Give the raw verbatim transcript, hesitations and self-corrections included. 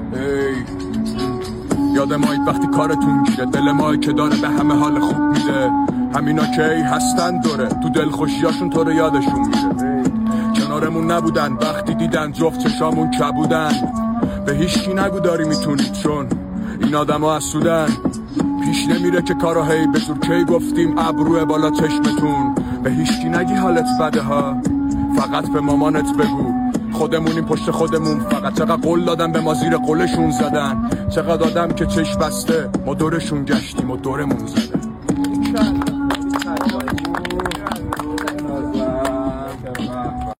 ای یاد مایید وقتی کارتون گیره، دل مایی که داره به همه حال خوب میده. همینا که ای هستن دوره، تو دل خوشیاشون تو رو یادشون میره. کنارمون نبودن وقتی دیدن جفت چشامون کبودن. به هیچکی نگو داری میتونید چون این آدم ها حسودن. پیش نمیره که کارا هی به زور کی گفتیم ابروه بالا چشمتون. به هیچکی نگی حالت بده ها، فقط به مامانت بگو خودمونیم پشت خودمون. فقط چقدر قول دادن به ما زیر قولشون زدن، چقدر آدم که چشم بسته ما دورشون گشتیم و دورمون زدن.